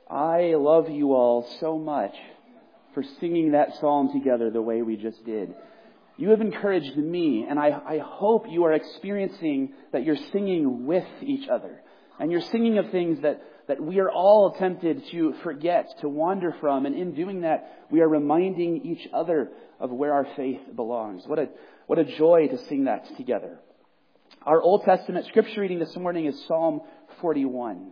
I love you all so much for singing that psalm together the way we just did. You have encouraged me, and I hope you are experiencing that you're singing with each other. And you're singing of things that we are all tempted to forget, to wander from. And in doing that, we are reminding each other of where our faith belongs. What a joy to sing that together. Our Old Testament scripture reading this morning is Psalm 41.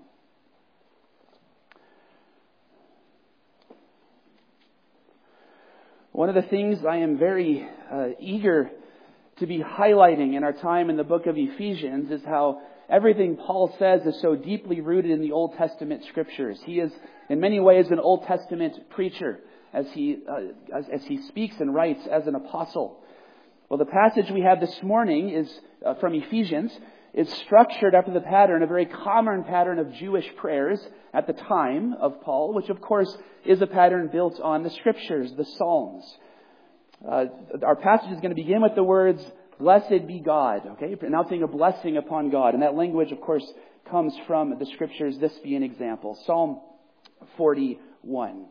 One of the things I am very eager to be highlighting in our time in the book of Ephesians is how everything Paul says is so deeply rooted in the Old Testament scriptures. He is in many ways an Old Testament preacher as he speaks and writes as an apostle. Well, the passage we have this morning is from Ephesians, is structured after the pattern, a very common pattern of Jewish prayers at the time of Paul, which of course is a pattern built on the scriptures, the Psalms. Our passage is going to begin with the words, "Blessed be God," okay, pronouncing a blessing upon God. And that language, of course, comes from the scriptures. This be an example. Psalm 41.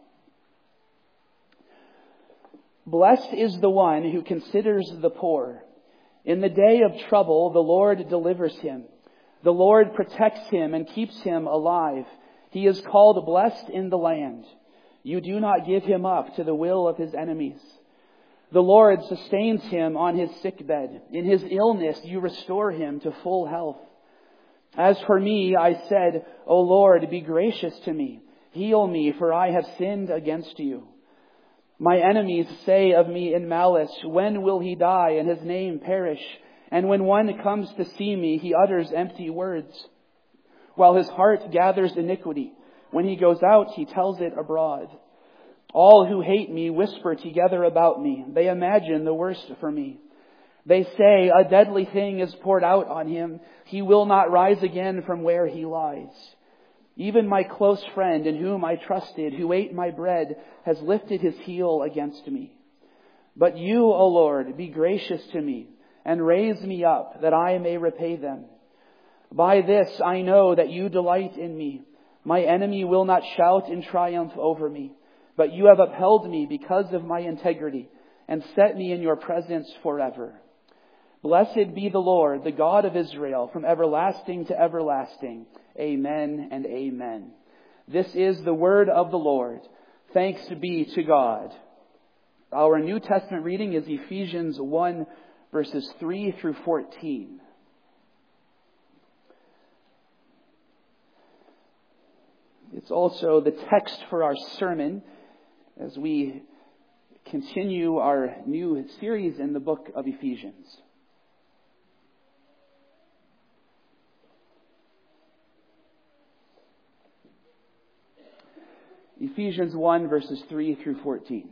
Blessed is the one who considers the poor. In the day of trouble, the Lord delivers him. The Lord protects him and keeps him alive. He is called blessed in the land. You do not give him up to the will of his enemies. The Lord sustains him on his sickbed. In his illness, you restore him to full health. As for me, I said, O Lord, be gracious to me. Heal me, for I have sinned against you. My enemies say of me in malice, when will he die and his name perish? And when one comes to see me, he utters empty words. While his heart gathers iniquity, when he goes out, he tells it abroad. All who hate me whisper together about me. They imagine the worst for me. They say, a deadly thing is poured out on him. He will not rise again from where he lies. Even my close friend in whom I trusted, who ate my bread, has lifted his heel against me. But you, O Lord, be gracious to me and raise me up that I may repay them. By this I know that you delight in me. My enemy will not shout in triumph over me, but you have upheld me because of my integrity and set me in your presence forever. Blessed be the Lord, the God of Israel, from everlasting to everlasting. Amen and amen. This is the word of the Lord. Thanks be to God. Our New Testament reading is Ephesians 1, verses 3 through 14. It's also the text for our sermon as we continue our new series in the book of Ephesians. Ephesians 1, verses 3 through 14.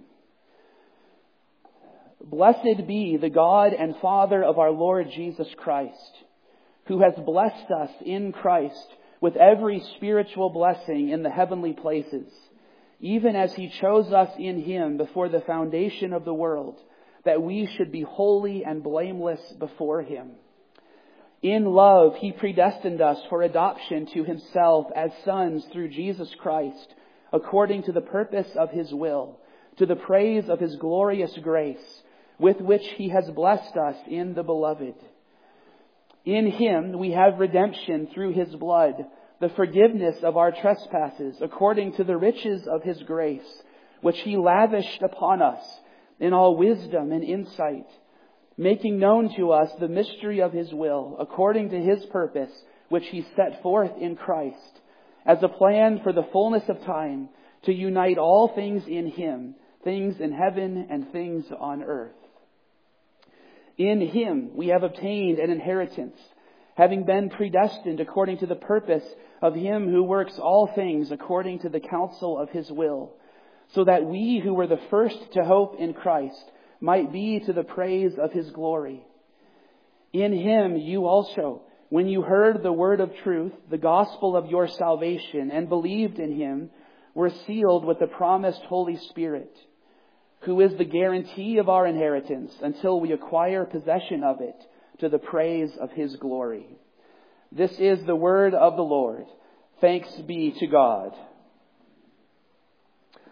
Blessed be the God and Father of our Lord Jesus Christ, who has blessed us in Christ with every spiritual blessing in the heavenly places, even as He chose us in Him before the foundation of the world, that we should be holy and blameless before Him. In love, He predestined us for adoption to Himself as sons through Jesus Christ, according to the purpose of His will, to the praise of His glorious grace, with which He has blessed us in the Beloved. In Him we have redemption through His blood, the forgiveness of our trespasses, according to the riches of His grace, which He lavished upon us in all wisdom and insight, making known to us the mystery of His will, according to His purpose, which He set forth in Christ, as a plan for the fullness of time, to unite all things in Him, things in heaven and things on earth. In Him we have obtained an inheritance, having been predestined according to the purpose of Him who works all things according to the counsel of His will, so that we who were the first to hope in Christ might be to the praise of His glory. In Him you also, when you heard the word of truth, the gospel of your salvation, and believed in Him, were sealed with the promised Holy Spirit, who is the guarantee of our inheritance until we acquire possession of it, to the praise of His glory. This is the word of the Lord. Thanks be to God.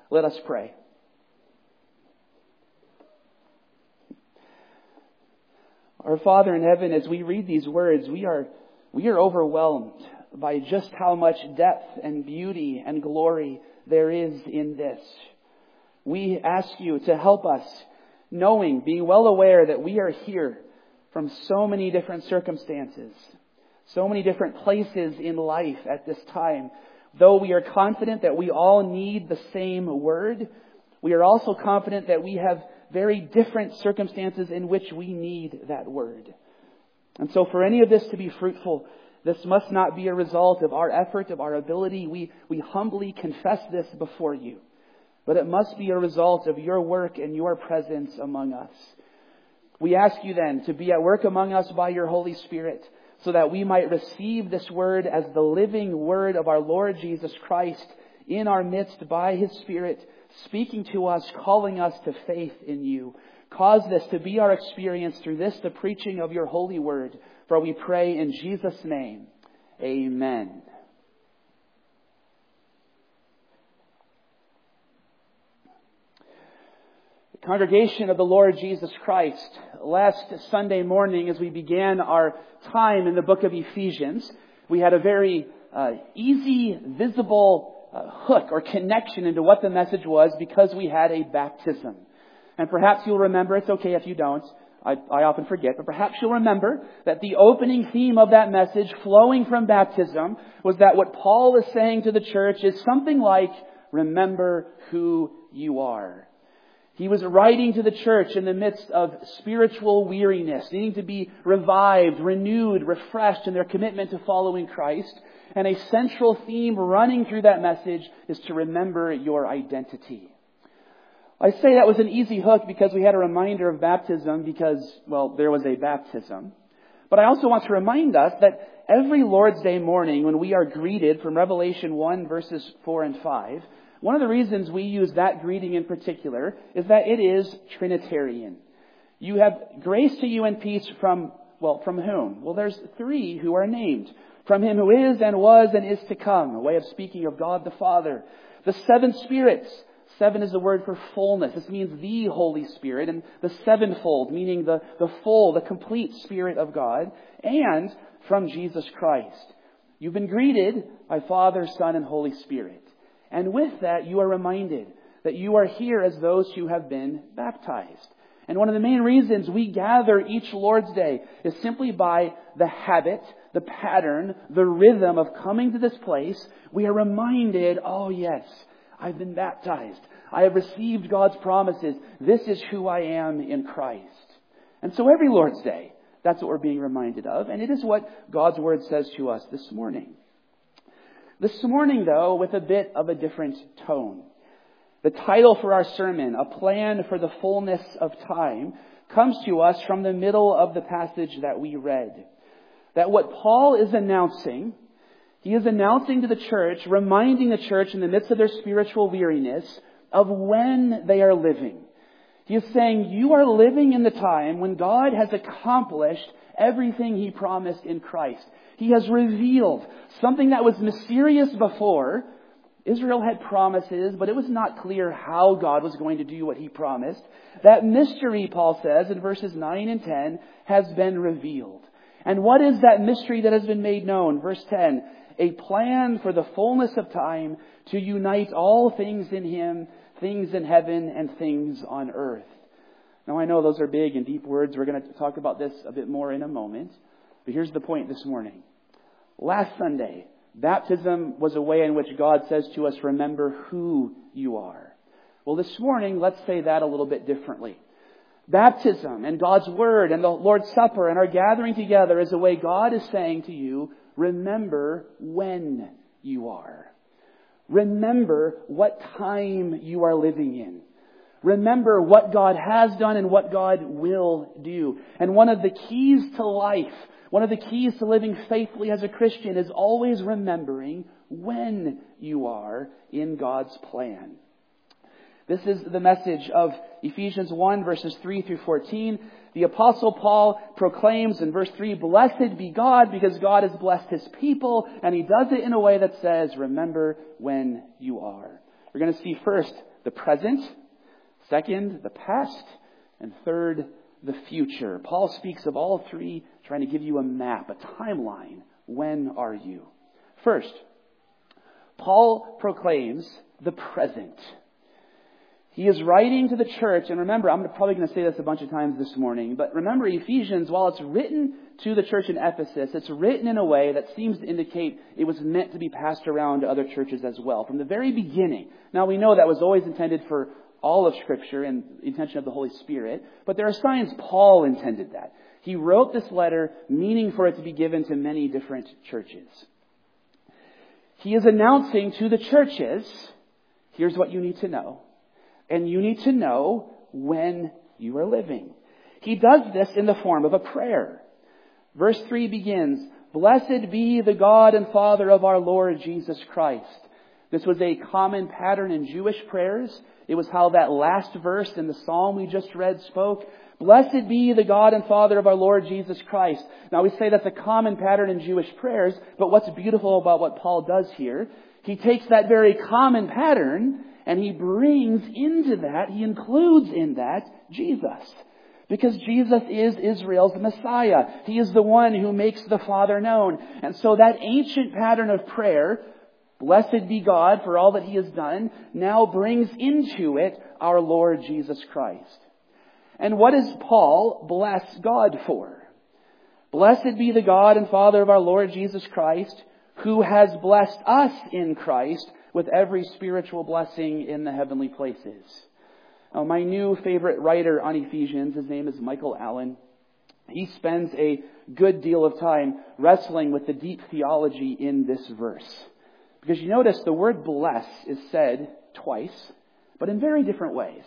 Let us pray. Our Father in heaven, as we read these words, we are overwhelmed by just how much depth and beauty and glory there is in this. We ask you to help us, being well aware that we are here from so many different circumstances, so many different places in life at this time. Though we are confident that we all need the same word, we are also confident that we have very different circumstances in which we need that word. And so for any of this to be fruitful, this must not be a result of our effort, of our ability. We humbly confess this before you. But it must be a result of your work and your presence among us. We ask you then to be at work among us by your Holy Spirit, so that we might receive this word as the living word of our Lord Jesus Christ in our midst by His Spirit, speaking to us, calling us to faith in you. Cause this to be our experience through this, the preaching of your holy word. For we pray in Jesus' name. Amen. The congregation of the Lord Jesus Christ, last Sunday morning as we began our time in the book of Ephesians, we had a very easy, visible hook or connection into what the message was because we had a baptism. And perhaps you'll remember, it's okay if you don't, I often forget, but perhaps you'll remember that the opening theme of that message flowing from baptism was that what Paul is saying to the church is something like, remember who you are. He was writing to the church in the midst of spiritual weariness, needing to be revived, renewed, refreshed in their commitment to following Christ. And a central theme running through that message is to remember your identity. I say that was an easy hook because we had a reminder of baptism because, well, there was a baptism. But I also want to remind us that every Lord's Day morning when we are greeted from Revelation 1 verses 4 and 5, one of the reasons we use that greeting in particular is that it is Trinitarian. You have grace to you and peace from whom? Well, there's three who are named. From Him who is and was and is to come. A way of speaking of God the Father. The seven spirits. 7 is the word for fullness. This means the Holy Spirit. And the sevenfold, meaning the full, the complete Spirit of God. And from Jesus Christ. You've been greeted by Father, Son, and Holy Spirit. And with that, you are reminded that you are here as those who have been baptized. And one of the main reasons we gather each Lord's Day is simply by the habit, the pattern, the rhythm of coming to this place. We are reminded, oh yes, I've been baptized. I have received God's promises. This is who I am in Christ. And so every Lord's Day, that's what we're being reminded of. And it is what God's Word says to us this morning. This morning, though, with a bit of a different tone. The title for our sermon, A Plan for the Fullness of Time, comes to us from the middle of the passage that we read. That what Paul is announcing, he is announcing to the church, reminding the church in the midst of their spiritual weariness of when they are living. He is saying, you are living in the time when God has accomplished everything He promised in Christ. He has revealed something that was mysterious before. Israel had promises, but it was not clear how God was going to do what He promised. That mystery, Paul says in verses 9 and 10, has been revealed. And what is that mystery that has been made known? Verse 10, a plan for the fullness of time to unite all things in Him, things in heaven and things on earth. Now I know those are big and deep words. We're going to talk about this a bit more in a moment. But here's the point this morning. Last Sunday, baptism was a way in which God says to us, remember who you are. Well, this morning, let's say that a little bit differently. Baptism and God's Word and the Lord's Supper and our gathering together is a way God is saying to you, remember when you are. Remember what time you are living in. Remember what God has done and what God will do. And one of the keys to life, one of the keys to living faithfully as a Christian is always remembering when you are in God's plan. This is the message of Ephesians 1 verses 3 through 14. The Apostle Paul proclaims in verse 3, blessed be God because God has blessed His people. And he does it in a way that says, remember when you are. We're going to see first the present. Second, the past. And third, the future. Paul speaks of all three, trying to give you a map, a timeline. When are you? First, Paul proclaims the present. He is writing to the church, and remember, I'm probably going to say this a bunch of times this morning, but remember Ephesians, while it's written to the church in Ephesus, it's written in a way that seems to indicate it was meant to be passed around to other churches as well, from the very beginning. Now we know that was always intended for all of Scripture and the intention of the Holy Spirit, but there are signs Paul intended that. He wrote this letter meaning for it to be given to many different churches. He is announcing to the churches, here's what you need to know. And you need to know when you are living. He does this in the form of a prayer. Verse 3 begins, "Blessed be the God and Father of our Lord Jesus Christ." This was a common pattern in Jewish prayers. It was how that last verse in the psalm we just read spoke. "Blessed be the God and Father of our Lord Jesus Christ." Now we say that's a common pattern in Jewish prayers, but what's beautiful about what Paul does here, he takes that very common pattern and he brings into that, he includes in that, Jesus. Because Jesus is Israel's Messiah. He is the one who makes the Father known. And so that ancient pattern of prayer, blessed be God for all that He has done, now brings into it our Lord Jesus Christ. And what does Paul bless God for? Blessed be the God and Father of our Lord Jesus Christ, who has blessed us in Christ with every spiritual blessing in the heavenly places. Now, my new favorite writer on Ephesians, his name is Michael Allen. He spends a good deal of time wrestling with the deep theology in this verse. Because you notice the word bless is said twice, but in very different ways.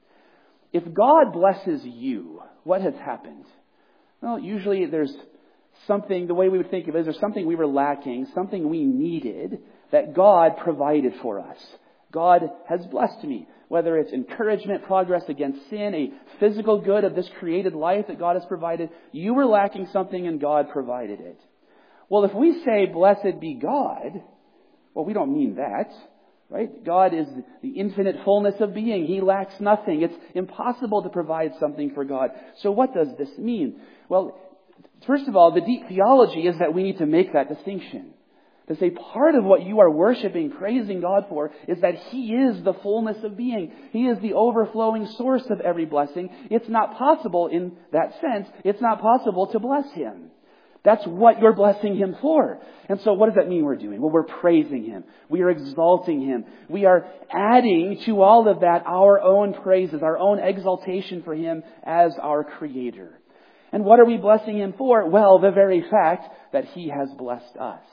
If God blesses you, what has happened? Well, usually there's something, the way we would think of it is there's something we were lacking, something we needed that God provided for us. God has blessed me. Whether it's encouragement, progress against sin, a physical good of this created life that God has provided, you were lacking something and God provided it. Well, if we say, blessed be God, well, we don't mean that, right? God is the infinite fullness of being. He lacks nothing. It's impossible to provide something for God. So what does this mean? Well, first of all, the deep theology is that we need to make that distinction. To say part of what you are worshiping, praising God for, is that He is the fullness of being. He is the overflowing source of every blessing. It's not possible in that sense. It's not possible to bless Him. That's what you're blessing Him for. And so what does that mean we're doing? Well, we're praising Him. We are exalting Him. We are adding to all of that our own praises, our own exaltation for Him as our Creator. And what are we blessing Him for? Well, the very fact that He has blessed us.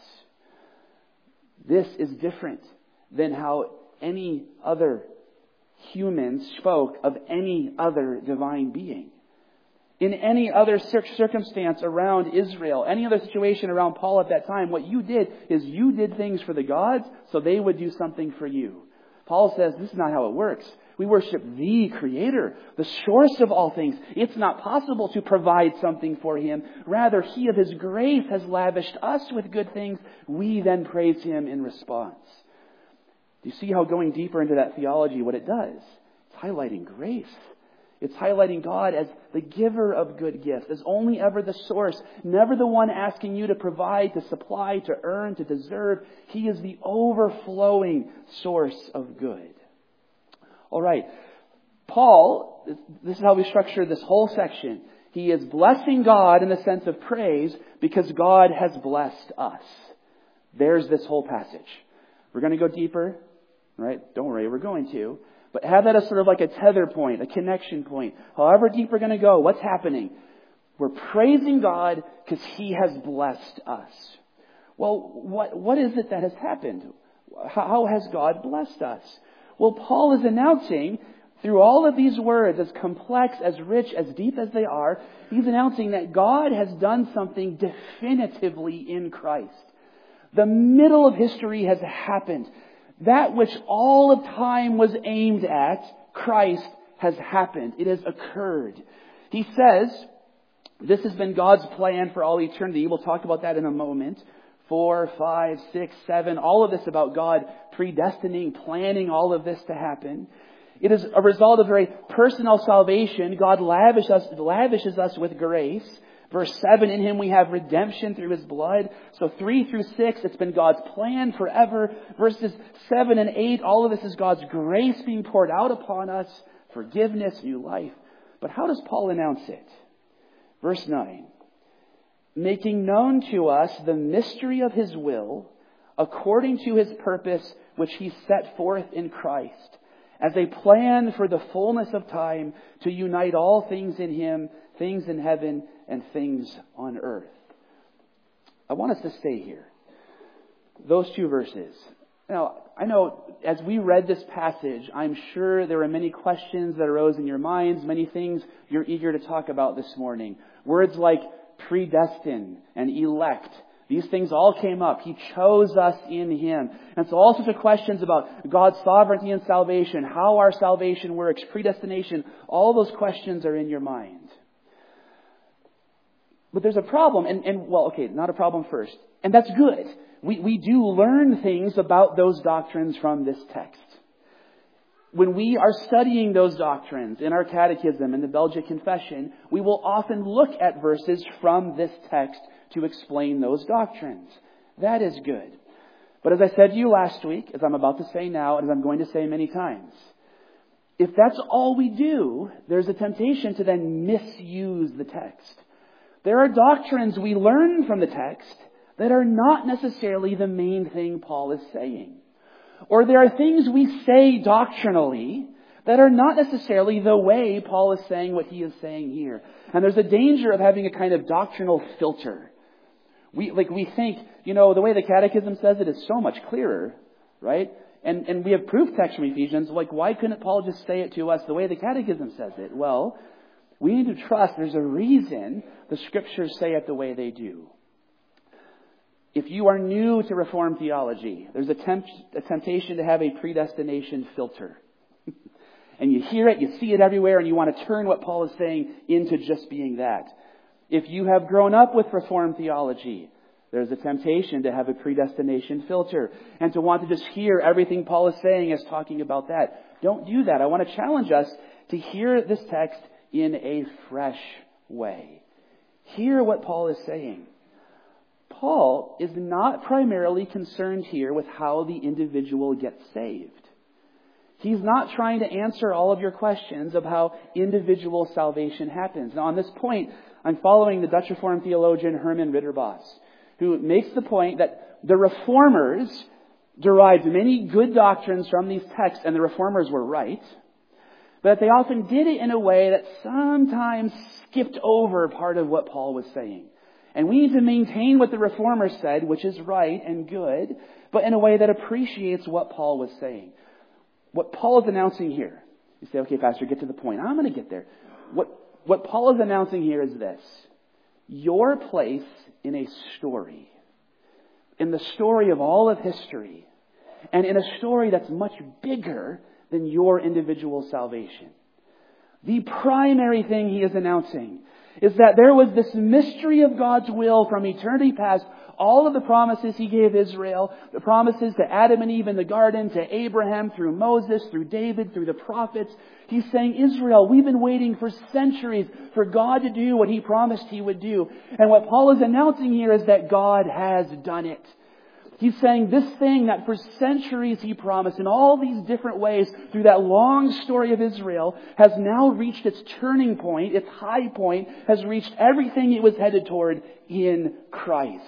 This is different than how any other human spoke of any other divine being. In any other circumstance around Israel, any other situation around Paul at that time, what you did is you did things for the gods so they would do something for you. Paul says this is not how it works. We worship the Creator, the source of all things. It's not possible to provide something for Him. Rather, He of His grace has lavished us with good things. We then praise Him in response. Do you see how going deeper into that theology, what it does? It's highlighting grace. It's highlighting God as the giver of good gifts, as only ever the source, never the one asking you to provide, to supply, to earn, to deserve. He is the overflowing source of good. All right. Paul, this is how we structure this whole section. He is blessing God in the sense of praise because God has blessed us. There's this whole passage. We're going to go deeper, right? Don't worry, we're going to. But have that as sort of like a tether point, a connection point. However deep we're going to go, what's happening? We're praising God because He has blessed us. Well, what is it that has happened? How has God blessed us? Well, Paul is announcing through all of these words, as complex, as rich, as deep as they are, he's announcing that God has done something definitively in Christ. The middle of history has happened. That which all of time was aimed at, Christ has happened. It has occurred. He says, this has been God's plan for all eternity. We'll talk about that in a moment. 4, 5, 6, 7, all of this about God predestining, planning all of this to happen. It is a result of very personal salvation. God lavishes us with grace. Verse 7, in Him we have redemption through His blood. So 3 through 6, it's been God's plan forever. Verses 7 and 8, all of this is God's grace being poured out upon us. Forgiveness, new life. But how does Paul announce it? Verse 9, making known to us the mystery of His will, according to His purpose, which He set forth in Christ, as a plan for the fullness of time to unite all things in Him, things in heaven and things on earth. I want us to stay here. Those 2 verses. Now, I know as we read this passage, I'm sure there were many questions that arose in your minds, many things you're eager to talk about this morning. Words like predestined and elect. These things all came up. He chose us in Him. And so all sorts of questions about God's sovereignty and salvation, how our salvation works, predestination, all those questions are in your mind. But there's a problem, not a problem first. And that's good. We do learn things about those doctrines from this text. When we are studying those doctrines in our catechism, in the Belgic Confession, we will often look at verses from this text to explain those doctrines. That is good. But as I said to you last week, as I'm about to say now, and as I'm going to say many times, if that's all we do, there's a temptation to then misuse the text. There are doctrines we learn from the text that are not necessarily the main thing Paul is saying. Or there are things we say doctrinally that are not necessarily the way Paul is saying what he is saying here. And there's a danger of having a kind of doctrinal filter. We think, the way the Catechism says it is so much clearer, right? And we have proof text from Ephesians, why couldn't Paul just say it to us the way the Catechism says it? Well, we need to trust there's a reason the Scriptures say it the way they do. If you are new to Reformed theology, there's a temptation to have a predestination filter. And you hear it, you see it everywhere, and you want to turn what Paul is saying into just being that. If you have grown up with Reformed theology, there's a temptation to have a predestination filter and to want to just hear everything Paul is saying as talking about that. Don't do that. I want to challenge us to hear this text in a fresh way. Hear what Paul is saying. Paul is not primarily concerned here with how the individual gets saved. He's not trying to answer all of your questions of how individual salvation happens. Now, on this point, I'm following the Dutch Reformed theologian Herman Ridderbos, who makes the point that the Reformers derived many good doctrines from these texts, and the Reformers were right, but they often did it in a way that sometimes skipped over part of what Paul was saying. And we need to maintain what the Reformers said, which is right and good, but in a way that appreciates what Paul was saying. What Paul is announcing here, you say, okay, Pastor, get to the point. I'm going to get there. What Paul is announcing here is this. Your place in a story, in the story of all of history, and in a story that's much bigger than your individual salvation. The primary thing he is announcing is that there was this mystery of God's will from eternity past. All of the promises He gave Israel, the promises to Adam and Eve in the garden, to Abraham, through Moses, through David, through the prophets. He's saying, Israel, we've been waiting for centuries for God to do what He promised He would do. And what Paul is announcing here is that God has done it. He's saying this thing that for centuries He promised in all these different ways through that long story of Israel has now reached its turning point, its high point, has reached everything it was headed toward in Christ.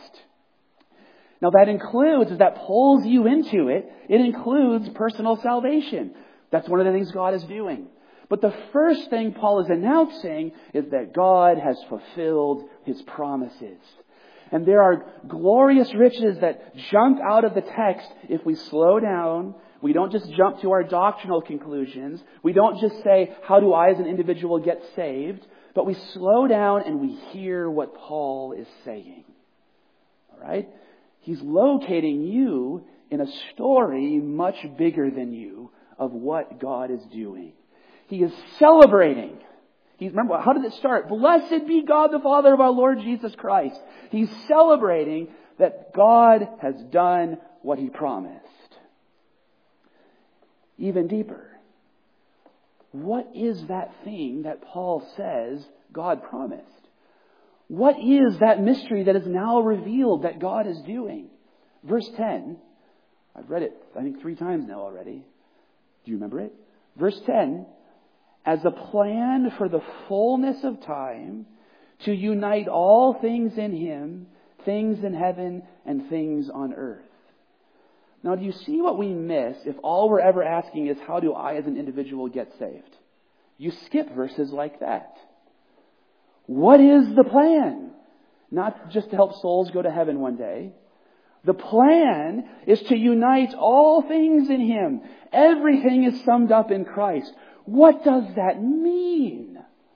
Now that includes, as that pulls you into it, it includes personal salvation. That's one of the things God is doing. But the first thing Paul is announcing is that God has fulfilled His promises. And there are glorious riches that jump out of the text if we slow down. We don't just jump to our doctrinal conclusions. We don't just say, how do I as an individual get saved? But we slow down and we hear what Paul is saying. All right? He's locating you in a story much bigger than you of what God is doing. He is celebrating. Remember, how did it start? Blessed be God the Father of our Lord Jesus Christ. He's celebrating that God has done what He promised. Even deeper, what is that thing that Paul says God promised? What is that mystery that is now revealed that God is doing? Verse 10, I've read it, I think 3 times now already. Do you remember it? Verse 10, as a plan for the fullness of time to unite all things in Him, things in heaven and things on earth. Now, do you see what we miss if all we're ever asking is, how do I as an individual get saved? You skip verses like that. What is the plan? Not just to help souls go to heaven one day. The plan is to unite all things in Him. Everything is summed up in Christ. What does that mean?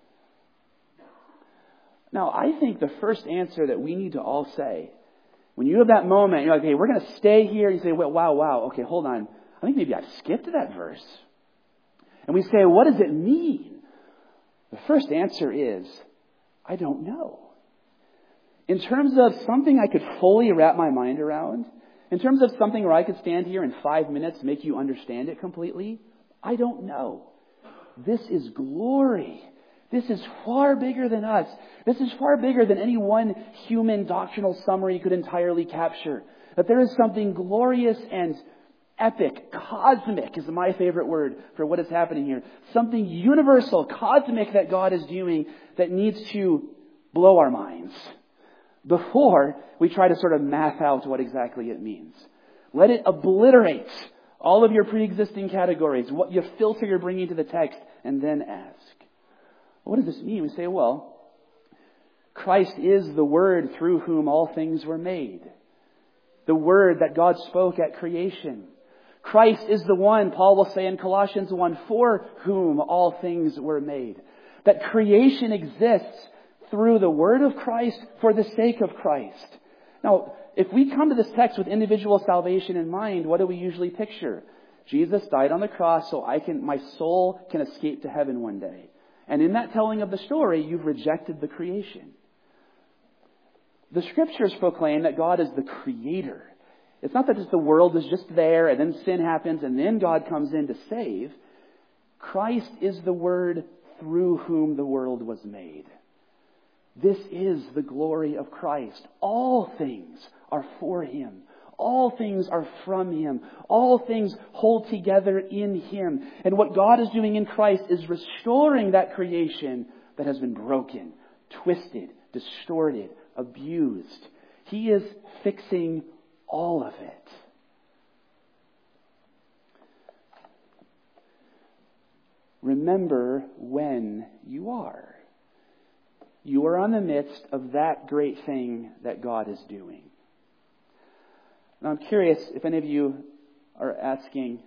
Now, I think the first answer that we need to all say, when you have that moment, you're like, hey, we're going to stay here. You say, well, wow, okay, hold on. I think maybe I skipped that verse. And we say, what does it mean? The first answer is, I don't know. In terms of something I could fully wrap my mind around, in terms of something where I could stand here in 5 minutes, make you understand it completely, I don't know. This is glory. This is far bigger than us. This is far bigger than any one human doctrinal summary could entirely capture. That there is something glorious and epic, cosmic is my favorite word for what is happening here. Something universal, cosmic that God is doing that needs to blow our minds before we try to sort of math out what exactly it means. Let it obliterate all of your pre-existing categories, what you filter you're bringing to the text, and then ask, what does this mean? We say, well, Christ is the Word through whom all things were made. The Word that God spoke at creation. Christ is the one, Paul will say in Colossians 1, for whom all things were made. That creation exists through the Word of Christ for the sake of Christ. Now, if we come to this text with individual salvation in mind, what do we usually picture? Jesus died on the cross so my soul can escape to heaven one day. And in that telling of the story, you've rejected the creation. The Scriptures proclaim that God is the Creator. It's not that the world is just there and then sin happens and then God comes in to save. Christ is the Word through whom the world was made. This is the glory of Christ. All things are for Him. All things are from Him. All things hold together in Him. And what God is doing in Christ is restoring that creation that has been broken, twisted, distorted, abused. He is fixing all of it. Remember when you are. You are in the midst of that great thing that God is doing. Now, I'm curious if any of you are asking,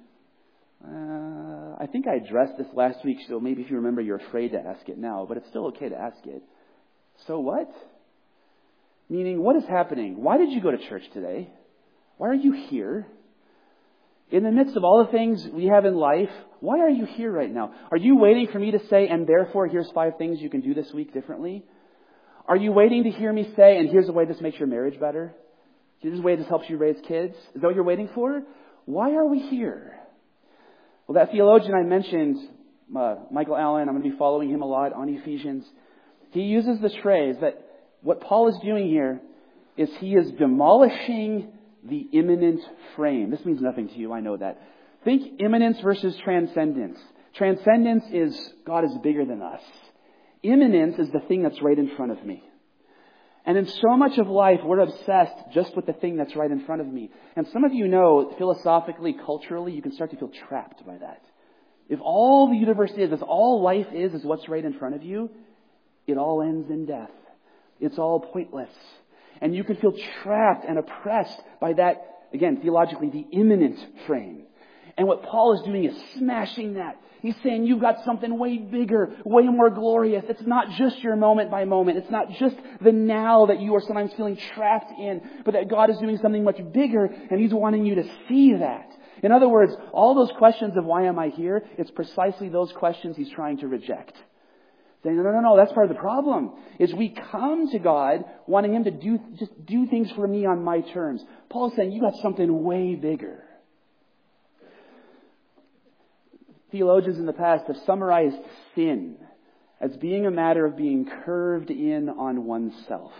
I think I addressed this last week, so maybe if you remember, you're afraid to ask it now, but it's still okay to ask it. So what? Meaning, what is happening? Why did you go to church today? Why are you here? In the midst of all the things we have in life, why are you here right now? Are you waiting for me to say, and therefore here's 5 things you can do this week differently? Are you waiting to hear me say, and here's the way this makes your marriage better? Here's the way this helps you raise kids? Is that what you're waiting for? Why are we here? Well, that theologian I mentioned, Michael Allen, I'm going to be following him a lot on Ephesians. He uses this phrase that what Paul is doing here is he is demolishing the immanent frame. This means nothing to you, I know that. Think immanence versus transcendence. Transcendence is God is bigger than us. Immanence is the thing that's right in front of me. And in so much of life, we're obsessed just with the thing that's right in front of me. And some of you know, philosophically, culturally, you can start to feel trapped by that. If all the universe is, if all life is what's right in front of you, it all ends in death. It's all pointless. And you can feel trapped and oppressed by that, again, theologically, the immanent frame. And what Paul is doing is smashing that. He's saying you've got something way bigger, way more glorious. It's not just your moment by moment. It's not just the now that you are sometimes feeling trapped in, but that God is doing something much bigger and He's wanting you to see that. In other words, all those questions of why am I here, it's precisely those questions He's trying to reject. Saying, no, that's part of the problem. Is we come to God wanting Him to do things for me on my terms. Paul's saying you got something way bigger. Theologians in the past have summarized sin as being a matter of being curved in on oneself.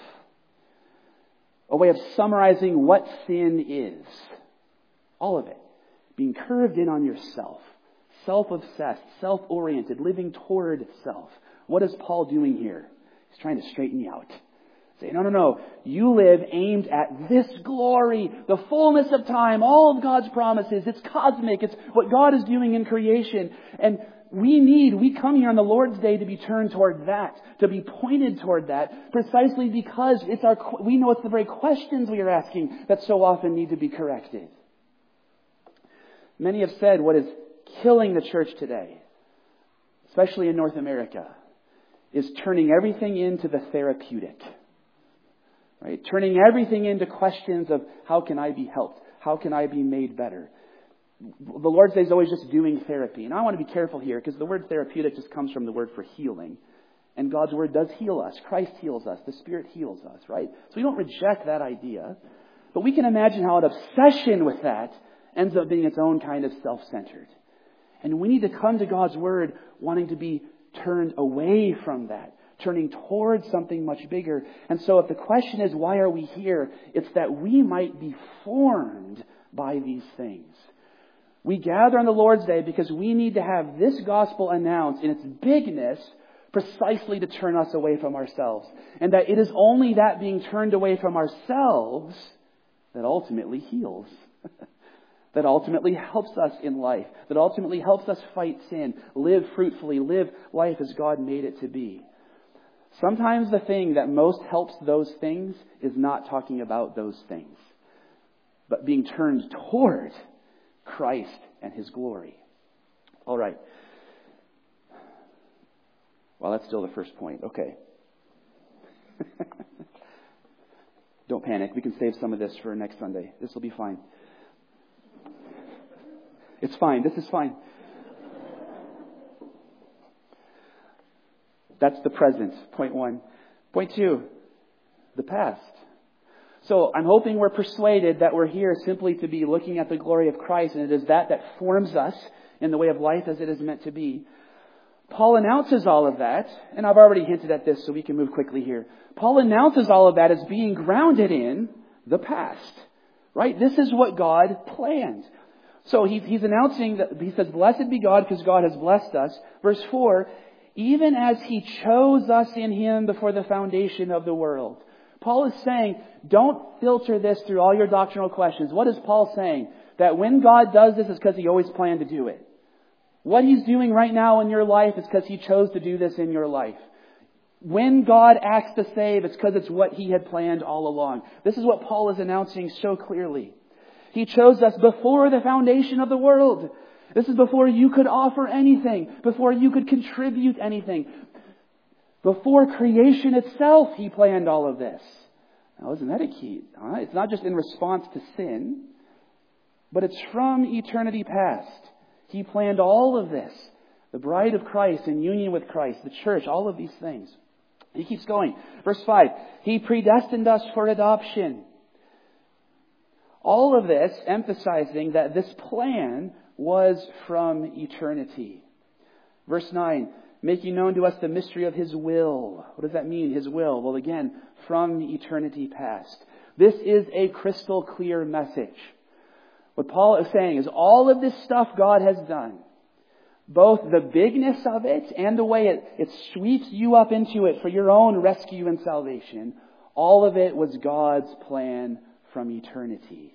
A way of summarizing what sin is. All of it. Being curved in on yourself. Self-obsessed, self-oriented, living toward self. What is Paul doing here? He's trying to straighten you out. Say, no. You live aimed at this glory, the fullness of time, all of God's promises. It's cosmic. It's what God is doing in creation. And we come here on the Lord's Day to be turned toward that, to be pointed toward that, precisely because we know it's the very questions we are asking that so often need to be corrected. Many have said what is killing the church today, especially in North America, is turning everything into the therapeutic. Right? Turning everything into questions of how can I be helped? How can I be made better? The Lord's Day is always just doing therapy. And I want to be careful here because the word therapeutic just comes from the word for healing. And God's Word does heal us. Christ heals us. The Spirit heals us, right? So we don't reject that idea. But we can imagine how an obsession with that ends up being its own kind of self-centered. And we need to come to God's Word wanting to be turned away from that, turning towards something much bigger. And so if the question is, why are we here? It's that we might be formed by these things. We gather on the Lord's Day because we need to have this gospel announced in its bigness precisely to turn us away from ourselves. And that it is only that being turned away from ourselves that ultimately heals. That ultimately helps us in life. That ultimately helps us fight sin, live fruitfully, live life as God made it to be. Sometimes the thing that most helps those things is not talking about those things, but being turned toward Christ and His glory. All right. Well, that's still the first point. Okay. Don't panic. We can save some of this for next Sunday. This will be fine. It's fine. This is fine. That's the present. Point one. Point two, the past. So I'm hoping we're persuaded that we're here simply to be looking at the glory of Christ, and it is that forms us in the way of life as it is meant to be. Paul announces all of that, and I've already hinted at this so we can move quickly here. Paul announces all of that as being grounded in the past. Right? This is what God planned. So he's announcing that he says, blessed be God because God has blessed us. Verse 4, even as He chose us in Him before the foundation of the world. Paul is saying, don't filter this through all your doctrinal questions. What is Paul saying? That when God does this, it's because He always planned to do it. What He's doing right now in your life is because He chose to do this in your life. When God acts to save, it's because it's what He had planned all along. This is what Paul is announcing so clearly. He chose us before the foundation of the world. This is before you could offer anything, before you could contribute anything. Before creation itself, He planned all of this. Now, isn't that a key? It's not just in response to sin, but it's from eternity past. He planned all of this. The bride of Christ in union with Christ, the church, all of these things. He keeps going. Verse 5, He predestined us for adoption. All of this emphasizing that this plan was from eternity. Verse 9, making known to us the mystery of His will. What does that mean, His will? Well, again, from eternity past. This is a crystal clear message. What Paul is saying is all of this stuff God has done, both the bigness of it and the way it sweeps you up into it for your own rescue and salvation, all of it was God's plan from eternity.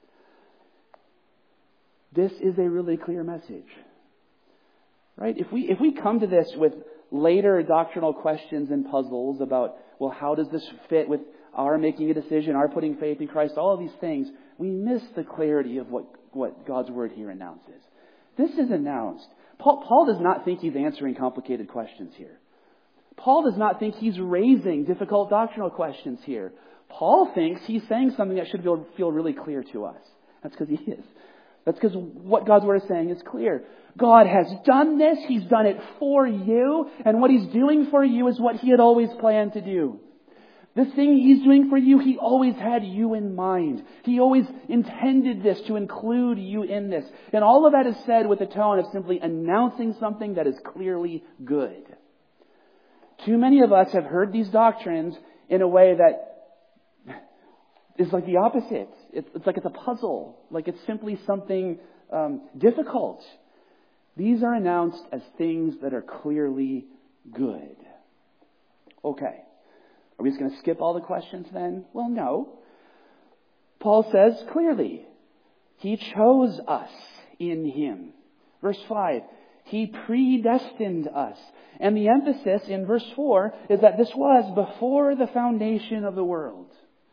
This is a really clear message. Right? If we come to this with later doctrinal questions and puzzles about, well, how does this fit with our making a decision, our putting faith in Christ, all of these things, we miss the clarity of what God's Word here announces. This is announced. Paul does not think he's answering complicated questions here. Paul does not think he's raising difficult doctrinal questions here. Paul thinks he's saying something that should feel really clear to us. That's because he is. That's because what God's Word is saying is clear. God has done this. He's done it for you. And what He's doing for you is what He had always planned to do. This thing He's doing for you, He always had you in mind. He always intended this to include you in this. And all of that is said with the tone of simply announcing something that is clearly good. Too many of us have heard these doctrines in a way that is like the opposite. It's like it's a puzzle. Like it's simply something difficult. These are announced as things that are clearly good. Okay. Are we just going to skip all the questions then? Well, no. Paul says clearly, He chose us in Him. Verse 5, He predestined us. And the emphasis in verse 4 is that this was before the foundation of the world.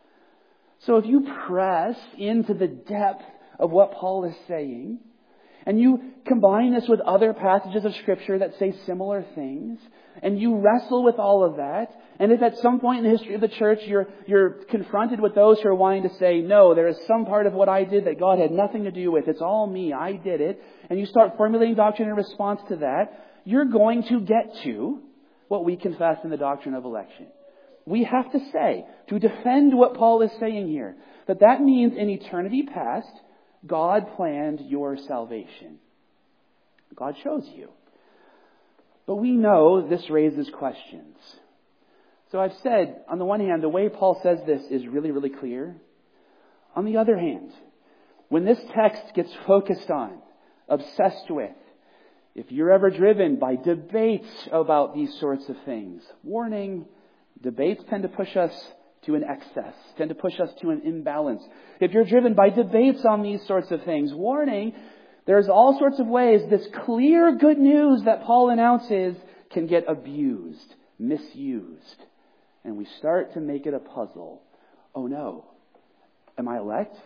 So if you press into the depth of what Paul is saying, and you combine this with other passages of Scripture that say similar things, and you wrestle with all of that, and if at some point in the history of the church you're confronted with those who are wanting to say, no, there is some part of what I did that God had nothing to do with, it's all me, I did it, and you start formulating doctrine in response to that, you're going to get to what we confess in the doctrine of election. We have to say, to defend what Paul is saying here, that means in eternity past, God planned your salvation. God chose you. But we know this raises questions. So I've said, on the one hand, the way Paul says this is really, really clear. On the other hand, when this text gets focused on, obsessed with, if you're ever driven by debates about these sorts of things, warning, debates tend to push us to an excess, tend to push us to an imbalance. If you're driven by debates on these sorts of things, warning, there's all sorts of ways this clear good news that Paul announces can get abused, misused. And we start to make it a puzzle. Oh no. Am I elect?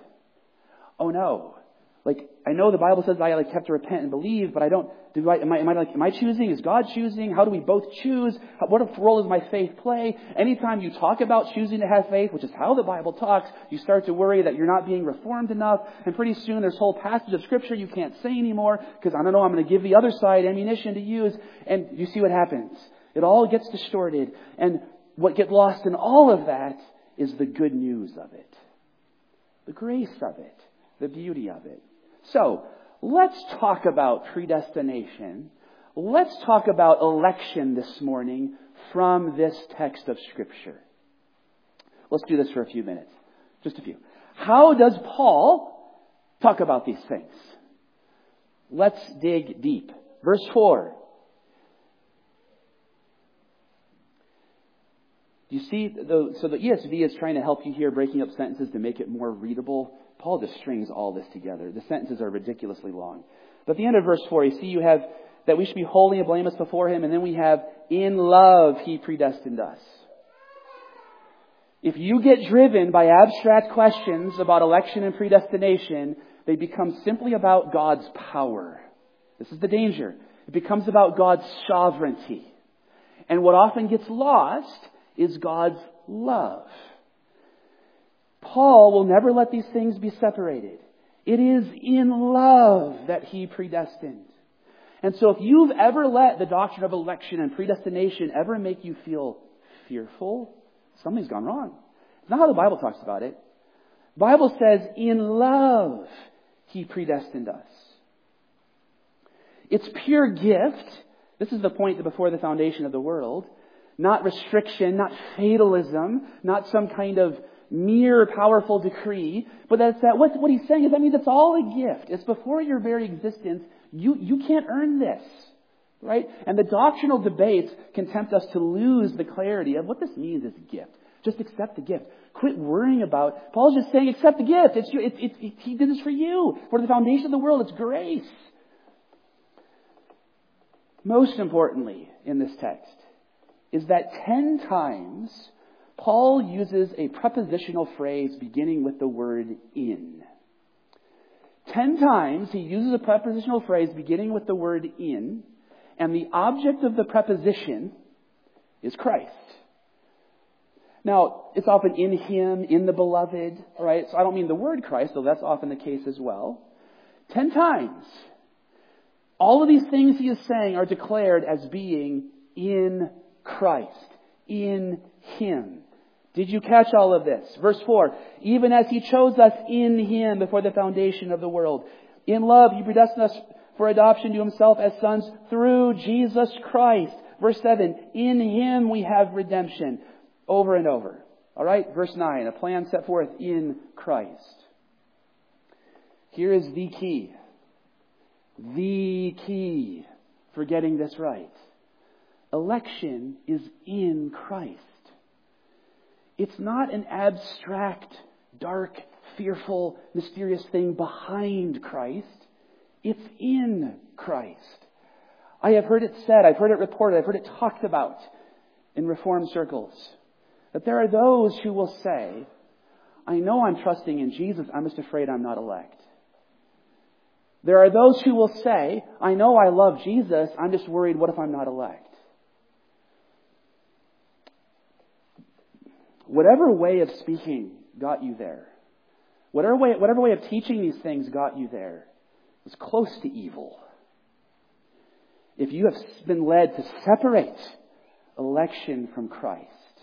Oh no. I know the Bible says I have to repent and believe, but am I choosing? Is God choosing? How do we both choose? What role does my faith play? Anytime you talk about choosing to have faith, which is how the Bible talks, you start to worry that you're not being reformed enough, and pretty soon there's whole passage of Scripture you can't say anymore, because I don't know, I'm going to give the other side ammunition to use, and you see what happens. It all gets distorted, and what gets lost in all of that is the good news of it, the grace of it, the beauty of it. So, let's talk about predestination. Let's talk about election this morning from this text of Scripture. Let's do this for a few minutes. Just a few. How does Paul talk about these things? Let's dig deep. Verse 4. Do you see? So the ESV is trying to help you here, breaking up sentences to make it more readable. Paul just strings all this together. The sentences are ridiculously long. But at the end of verse 4, you see you have that we should be holy and blameless before Him. And then we have, in love, He predestined us. If you get driven by abstract questions about election and predestination, they become simply about God's power. This is the danger. It becomes about God's sovereignty. And what often gets lost is God's love. Paul will never let these things be separated. It is in love that He predestined. And so if you've ever let the doctrine of election and predestination ever make you feel fearful, something's gone wrong. It's not how the Bible talks about it. The Bible says, in love He predestined us. It's pure gift. This is the point that before the foundation of the world. Not restriction, not fatalism, not some kind of mere powerful decree, but what he's saying is, it's all a gift. It's before your very existence. You can't earn this, right? And the doctrinal debates can tempt us to lose the clarity of what this means as a gift. Just accept the gift. Quit worrying about. Paul's just saying, accept the gift. He did this for you. For the foundation of the world, it's grace. Most importantly in this text is that 10 times Paul uses a prepositional phrase beginning with the word in. 10 times he uses a prepositional phrase beginning with the word in, and the object of the preposition is Christ. Now, it's often in Him, in the beloved, right? So I don't mean the word Christ, though that's often the case as well. 10 times. All of these things he is saying are declared as being in Christ, in Him. Did you catch all of this? Verse 4, even as He chose us in Him before the foundation of the world. In love, He predestined us for adoption to Himself as sons through Jesus Christ. Verse 7, in Him we have redemption. Over and over. All right, verse 9, a plan set forth in Christ. Here is the key. The key for getting this right. Election is in Christ. It's not an abstract, dark, fearful, mysterious thing behind Christ. It's in Christ. I have heard it said, I've heard it reported, I've heard it talked about in Reformed circles, that there are those who will say, I know I'm trusting in Jesus, I'm just afraid I'm not elect. There are those who will say, I know I love Jesus, I'm just worried, what if I'm not elect? Whatever way of speaking got you there, whatever way of teaching these things got you there, was close to evil. If you have been led to separate election from Christ.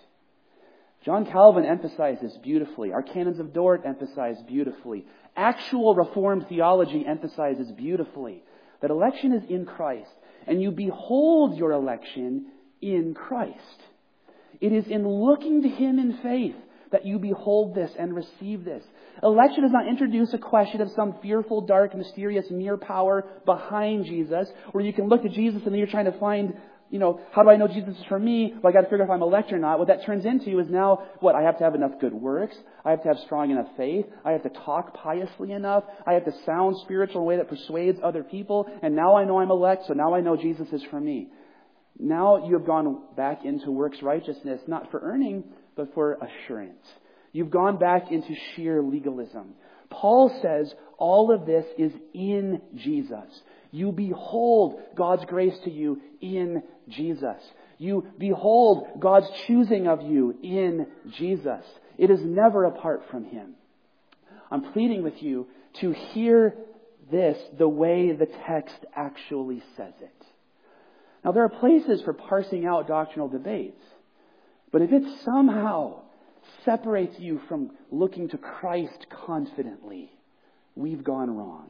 John Calvin emphasizes beautifully. Our canons of Dort emphasize beautifully. Actual Reformed theology emphasizes beautifully that election is in Christ. And you behold your election in Christ. It is in looking to Him in faith that you behold this and receive this. Election does not introduce a question of some fearful, dark, mysterious, mere power behind Jesus, where you can look to Jesus and then you're trying to find, how do I know Jesus is for me? Well, I got to figure out if I'm elect or not. What that turns into is now, I have to have enough good works. I have to have strong enough faith. I have to talk piously enough. I have to sound spiritual in a way that persuades other people. And now I know I'm elect, so now I know Jesus is for me. Now you have gone back into works righteousness, not for earning, but for assurance. You've gone back into sheer legalism. Paul says all of this is in Jesus. You behold God's grace to you in Jesus. You behold God's choosing of you in Jesus. It is never apart from Him. I'm pleading with you to hear this the way the text actually says it. Now, there are places for parsing out doctrinal debates. But if it somehow separates you from looking to Christ confidently, we've gone wrong.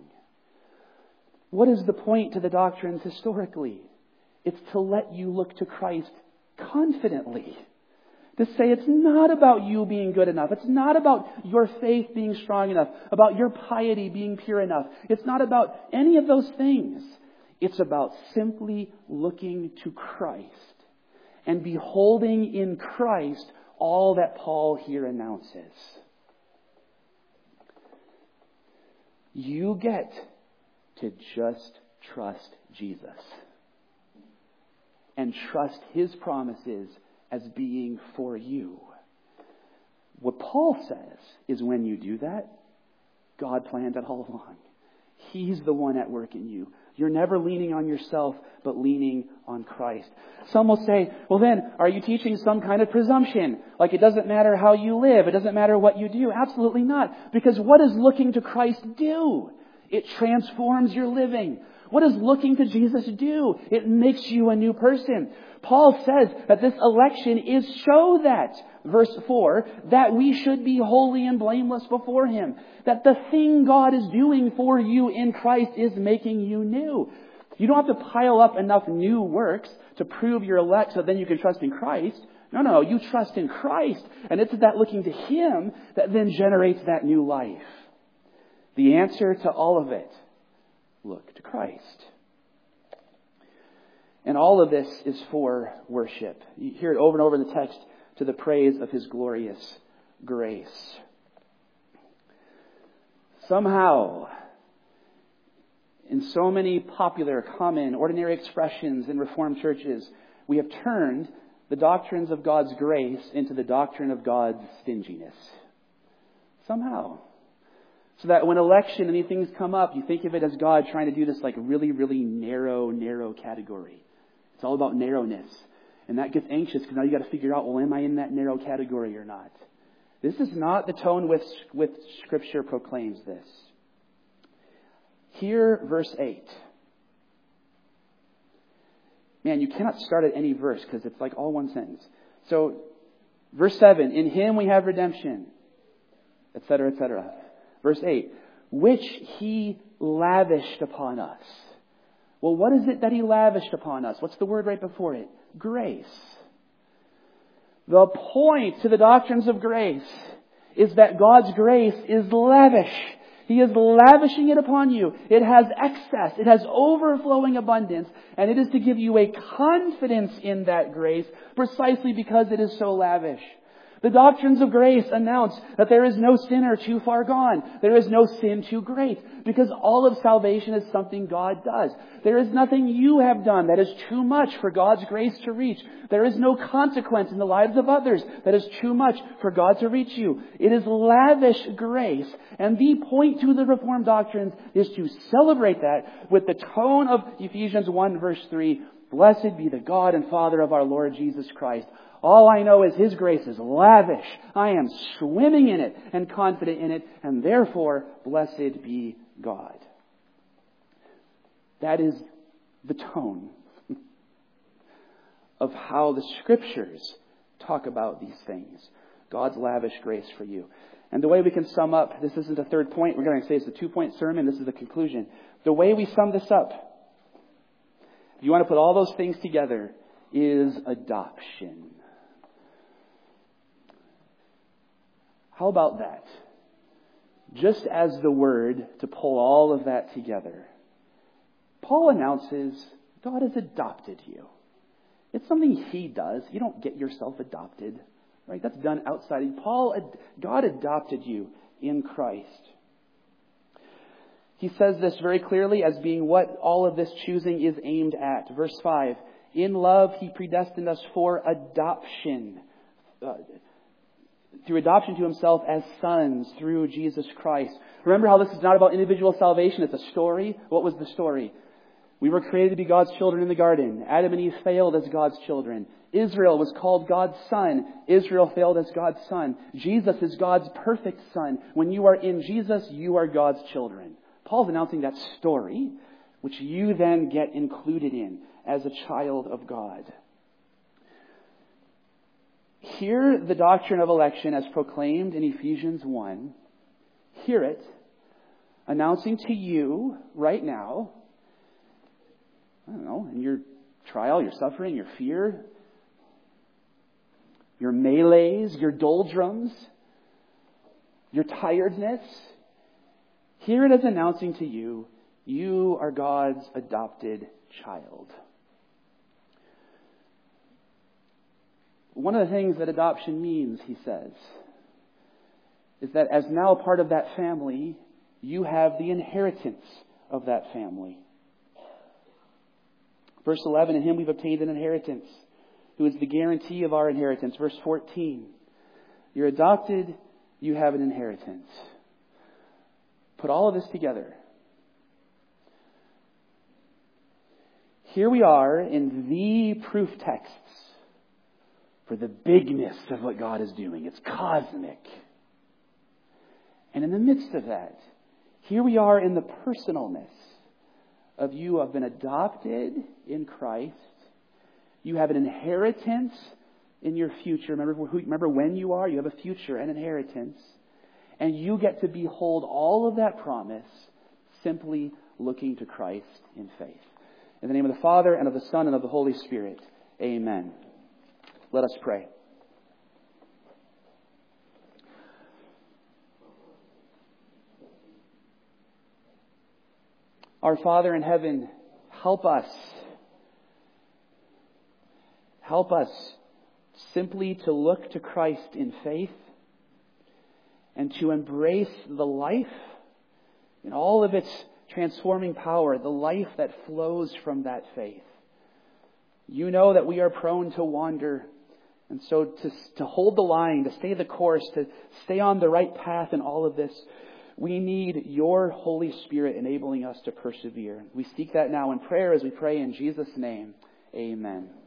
What is the point to the doctrines historically? It's to let you look to Christ confidently. To say it's not about you being good enough. It's not about your faith being strong enough. About your piety being pure enough. It's not about any of those things. It's about simply looking to Christ and beholding in Christ all that Paul here announces. You get to just trust Jesus and trust His promises as being for you. What Paul says is when you do that, God planned it all along. He's the one at work in you. You're never leaning on yourself, but leaning on Christ. Some will say, well then, are you teaching some kind of presumption? Like it doesn't matter how you live. It doesn't matter what you do. Absolutely not. Because what does looking to Christ do? It transforms your living. What does looking to Jesus do? It makes you a new person. Paul says that this election is so that, verse 4, that we should be holy and blameless before Him. That the thing God is doing for you in Christ is making you new. You don't have to pile up enough new works to prove you're elect so then you can trust in Christ. No. You trust in Christ. And it's that looking to Him that then generates that new life. The answer to all of it, look to Christ. And all of this is for worship. You hear it over and over in the text, to the praise of His glorious grace. Somehow, in so many popular, common, ordinary expressions in Reformed churches, we have turned the doctrines of God's grace into the doctrine of God's stinginess. Somehow. So that when election and these things come up, you think of it as God trying to do this like really, really narrow category. It's all about narrowness. And that gets anxious because now you got to figure out, well, am I in that narrow category or not? This is not the tone with Scripture proclaims this. Hear verse 8. Man, you cannot start at any verse because it's like all one sentence. So, Verse 7, in Him we have redemption, etc., etc. Verse 8, which He lavished upon us. Well, what is it that He lavished upon us? What's the word right before it? Grace. The point to the doctrines of grace is that God's grace is lavish. He is lavishing it upon you. It has excess. It has overflowing abundance. And it is to give you a confidence in that grace precisely because it is so lavish. The doctrines of grace announce that there is no sinner too far gone. There is no sin too great. Because all of salvation is something God does. There is nothing you have done that is too much for God's grace to reach. There is no consequence in the lives of others that is too much for God to reach you. It is lavish grace. And the point to the Reformed doctrines is to celebrate that with the tone of Ephesians 1 verse 3. Blessed be the God and Father of our Lord Jesus Christ. All I know is His grace is lavish. I am swimming in it and confident in it, and therefore, blessed be God. That is the tone of how the Scriptures talk about these things. God's lavish grace for you. And the way we can sum up, this isn't a third point, we're going to say it's a 2-point sermon, this is the conclusion. The way we sum this up, if you want to put all those things together, is adoption. How about that? Just as the word to pull all of that together, Paul announces God has adopted you. It's something He does. You don't get yourself adopted, right? That's done outside. God adopted you in Christ. He says this very clearly as being what all of this choosing is aimed at. Verse 5, in love He predestined us for adoption. Through adoption to Himself as sons through Jesus Christ. Remember how this is not about individual salvation. It's a story. What was the story? We were created to be God's children in the garden. Adam and Eve failed as God's children. Israel was called God's son. Israel failed as God's son. Jesus is God's perfect son. When you are in Jesus, you are God's children. Paul's announcing that story, which you then get included in as a child of God. Hear the doctrine of election as proclaimed in Ephesians 1. Hear it, announcing to you right now, in your trial, your suffering, your fear, your melees, your doldrums, your tiredness. Hear it as announcing to you, you are God's adopted child. One of the things that adoption means, he says, is that as now part of that family, you have the inheritance of that family. Verse 11, in Him we've obtained an inheritance, who is the guarantee of our inheritance. Verse 14, you're adopted, you have an inheritance. Put all of this together. Here we are in the proof texts for the bigness of what God is doing. It's cosmic. And in the midst of that, here we are in the personalness of you have been adopted in Christ. You have an inheritance in your future. Remember when you are? You have a future and inheritance. And you get to behold all of that promise simply looking to Christ in faith. In the name of the Father, and of the Son, and of the Holy Spirit. Amen. Let us pray. Our Father in heaven, help us. Help us simply to look to Christ in faith and to embrace the life in all of its transforming power, the life that flows from that faith. You know that we are prone to wander. And so to hold the line, to stay the course, to stay on the right path in all of this, we need your Holy Spirit enabling us to persevere. We seek that now in prayer as we pray in Jesus' name. Amen.